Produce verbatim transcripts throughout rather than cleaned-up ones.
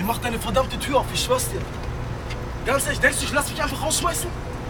Ey, mach deine verdammte Tür auf, ich schwör's dir. Ganz ehrlich, denkst du, ich lass mich einfach rausschmeißen?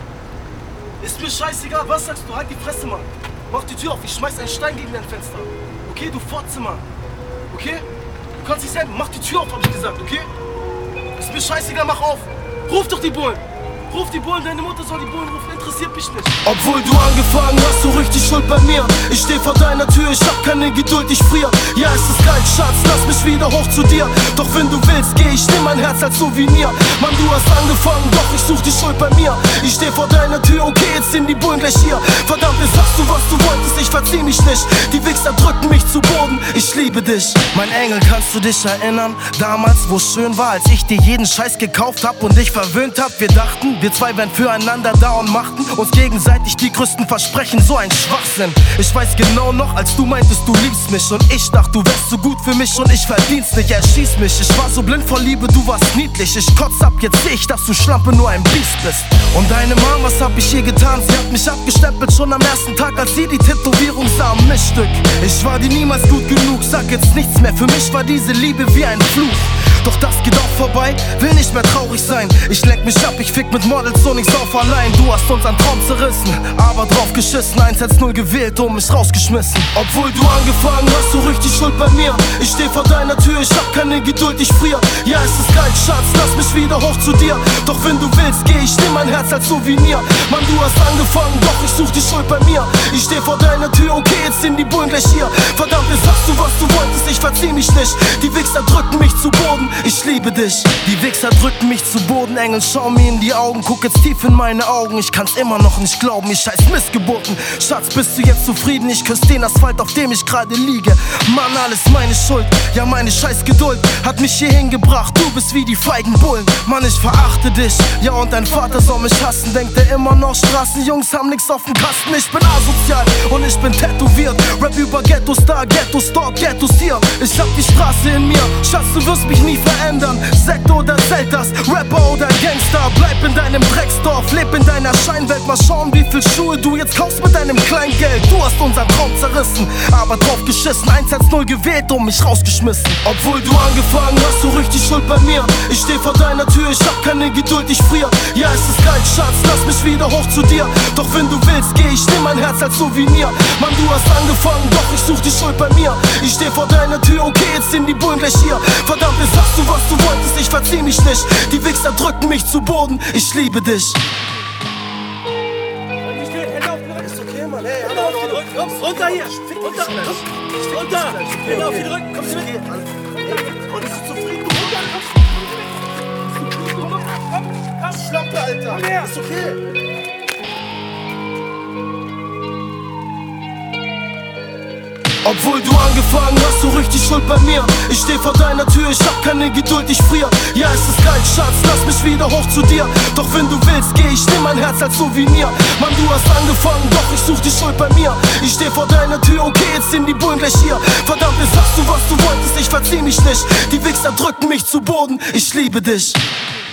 Ist mir scheißegal, was sagst du? Halt die Fresse, Mann. Mach die Tür auf, ich schmeiß einen Stein gegen dein Fenster. Okay, du Fotze, Mann. Okay? Du kannst nicht selber, mach die Tür auf, hab ich gesagt, okay? Ist mir scheißegal, mach auf. Ruf doch die Bullen. Ruf die Bullen, deine Mutter soll die Bullen rufen, interessiert mich nicht. Obwohl du angefangen hast, so richtig schuld bei mir. Ich steh vor deiner Tür, ich hab keine Geduld, ich frier. Ja, es ist kalt, Schatz, lass mich wieder hoch zu dir. Doch wenn du willst, geh ich, nimm mein Herz als Souvenir. Mann, du hast angefangen, doch ich such die Schuld bei mir. Ich steh vor deiner Tür, okay, jetzt sind die Bullen gleich hier. Verdammt, jetzt hast du, was du wolltest, ich verzieh mich nicht. Die Wichser drücken mich zu Boden, ich liebe dich. Mein Engel, kannst du dich erinnern? Damals, wo es schön war, als ich dir jeden Scheiß gekauft hab und dich verwöhnt hab. Wir dachten, wir zwei wären füreinander da und machten uns gegenseitig die größten Versprechen, so ein Schwachsinn. Ich weiß genau noch, als du meintest, du liebst mich und ich dachte, du wärst so gut für mich und ich verdien's nicht, erschieß mich. Ich war so blind vor Liebe, du warst niedlich. Ich kotz ab, jetzt seh ich, dass du Schlampe nur ein Biest bist. Und deine Mom, was hab ich ihr getan? Sie hat mich abgestempelt schon am ersten Tag, als sie die Tätowierung sah am Mischstück. Ich war dir niemals gut genug, sag jetzt nichts mehr. Für mich war diese Liebe wie ein Fluch. Doch das geht auch vorbei, will nicht mehr traurig sein. Ich lenk mich ab, ich fick mit Models und ich sauf allein. Du hast unseren Traum zerrissen, aber drauf geschissen. eins eins null gewählt und mich rausgeschmissen. Obwohl du angefangen hast, so richtig schuld bei mir. Ich steh vor deiner Tür, ich hab keine Geduld, ich frier. Ja, es ist kalt, Schatz, lass mich wieder hoch zu dir. Doch wenn du willst, geh ich, nimm mein Herz als Souvenir. Mann, du hast angefangen, doch ich such die Schuld bei mir. Ich steh vor deiner Tür, okay, jetzt sind die Bullen gleich hier. Verdammt, jetzt hast du, was du wolltest, ich verzieh mich nicht. Die Wichser drücken mich zu Boden, ich liebe dich. Die Wichser drücken mich zu Boden, Engel, schau mir in die Augen. Guck jetzt tief in meine Augen, ich kann's immer noch nicht glauben. Ich scheiß Missgeburten, Schatz, bist du jetzt zufrieden? Ich küss den Asphalt, auf dem ich gerade liege. Mann, alles meine Schuld, ja meine scheiß Geduld hat mich hierhin gebracht. Du bist wie die feigen Bullen. Mann, ich verachte dich, ja und dein Vater soll mich hassen. Denkt er immer noch, Straßenjungs haben nix auf dem Kasten. Ich bin asozial und ich bin tätowiert. Rap über Ghetto-Star, Ghetto-Stalk, Ghettos hier. Ich hab die Straße in mir, Schatz, du wirst mich nie verändern. Sekt oder Zeltas, Rapper oder Gangster. Bleib in deinem Drecksdorf, leb in deiner Scheinwelt. Mal schauen, wie viel Schuhe du jetzt kaufst mit deinem Kleingeld. Du hast unseren Traum zerrissen, aber drauf geschissen. eins eins null gewählt und mich rausgeschmissen. Obwohl du angefangen hast, so richtig schuld bei mir. Ich steh vor deiner Tür, ich hab keine Geduld, ich frier. Ja, es ist kalt, Schatz, lass mich wieder hoch zu dir. Doch wenn du willst, geh ich, nimm mein Herz als Souvenir. Mann, du hast angefangen, doch ich such die Schuld bei mir. Ich steh vor deiner Tür, okay, jetzt sind die Bullen gleich hier. Verdammt, jetzt hast du, was du wolltest, ich verzieh mich nicht. Die Wichser drücken mich zu Boden, ich liebe dich. Ist okay, Mann, ey, Hände auf den Rücken, komm, runter hier, runter, komm, runter, Hände auf den Rücken, kommst du mit? Und bist du zufrieden? Komm, komm, komm, Schlampe, Alter, ist okay. Obwohl du angefangen hast, so richtig schuld bei mir. Ich steh vor deiner Tür, ich hab keine Geduld, ich frier. Ja, es ist kalt, Schatz, lass mich wieder hoch zu dir. Doch wenn du willst, geh ich, nimm mein Herz als Souvenir. Mann, du hast angefangen, doch ich such die Schuld bei mir. Ich steh vor deiner Tür, okay, jetzt sind die Bullen gleich hier. Verdammt, jetzt hast du, was du wolltest, ich verzieh mich nicht. Die Wichser drücken mich zu Boden, ich liebe dich.